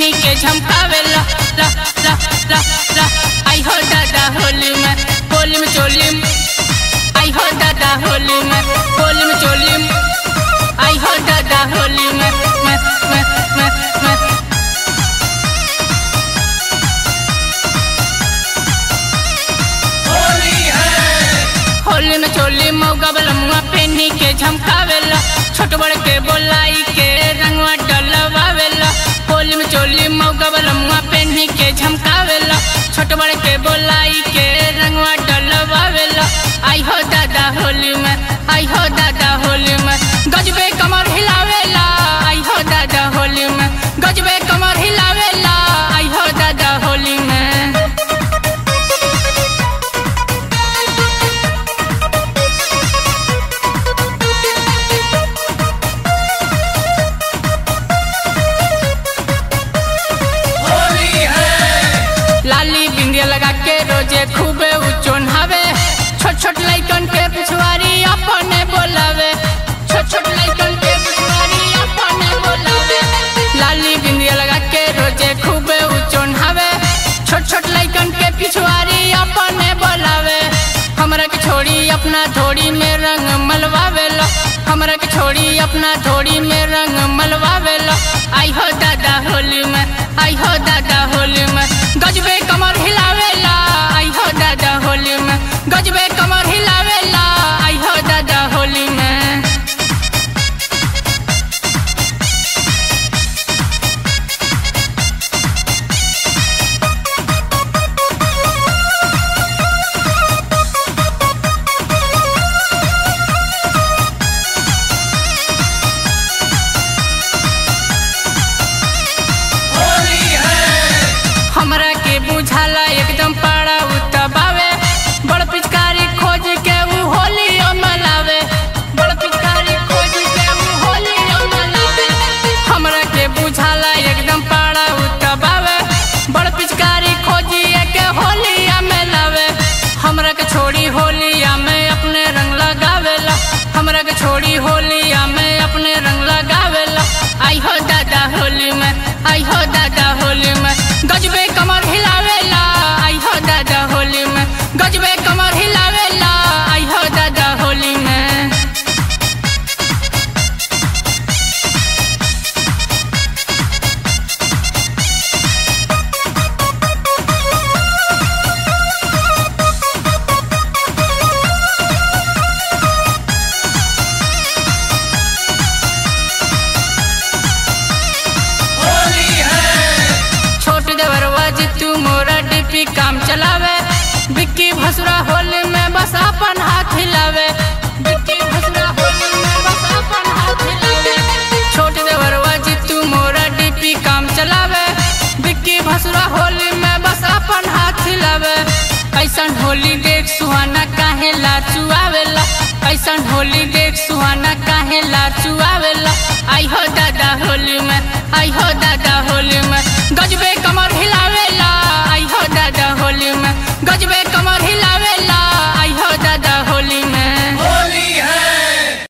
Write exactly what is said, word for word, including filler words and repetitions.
पेन्ही के झमकावे ला ला ला ला ला। आई हो दादा होली में होली में चोली में, आई हो दादा होली में होली में चोली में, आई हो दादा होली में में में में में। होली है होली में चोली मौगा बलमुआ पेन्ही के झमकावेला, छोट बड़ के बोलाई के रंगवा डलवावेला। होली में चोली मौगा बलमुआ पेन्ही के झमकावेला, छोट बड़ के बोलाई के रंगवा डलवावेला। आई हो दादा होली में, आई हो दादा होली में, गजबे कमर हिलावेला। आई हो दादा होली में, गजबे कमर हिलावेला। आई हो दादा होली में। लाली बिंदिया लगा के रोजे खूबे उचोन हवे, छोट छोट लइकन के पिछवाड़ी अपने बोलावे, छोट छोट लइकन के पिछवाड़ी अपने बोलावे। लाली बिंदिया लगा के रोजे खूबे उचोन हवे, छोट छोट लइकन के पिछवाड़ी अपने बोलावे। हमरा के छोड़ी अपना धोड़ी में रंग मलवावेला, हमरा के छोड़ी अपना धोड़ी में रंग मलवावेला। आई हो दादा होली में, आई हो दादा होली में, गजबे कमर हिलावेला। आई हो दादा होली में, गजबे कमर हिलावेला। आई हो दादा होली में। हमरा के बुझाला एकदम पाड़ा उतबावे, बड़ पिचकारी खोज के ऊ होली मनावे, बड़ पिचकारी खोज के ऊ होली मनावे। हमरा के बुझाला एकदम पाड़ा उतबावे, बड़ पिचकारी खोजिए के होली मनावे। हमरा के छोड़ी होलिया में अपने रंग लगावेला, हमरा के छोड़ी होलिया में अपने रंग लगावेला। आई हो दादा होली में, आई हो दादा होली में, गजबे कमर हिलावेला। आई हो दादा होली में, गजबे कमर हिलावेला। आई हो दादा होली में। छोट देवरवा जितू मोरा डीपी काम चलावे, बिक्की भसुरा होली में बस अपन हाथ हिलावे, बिक्की भसुरा होली में बस अपन हाथ हिलावे। छोट देवरवा जितू मोरा डीपी काम चलावे, बिक्की भसुरा होली में बस अपन हाथ हिलावे। ऐसन होली देख सुहाना काहे लाचुआवेला, ऐसन होली देख सुहाना काहे लाचुआवेला। आई हो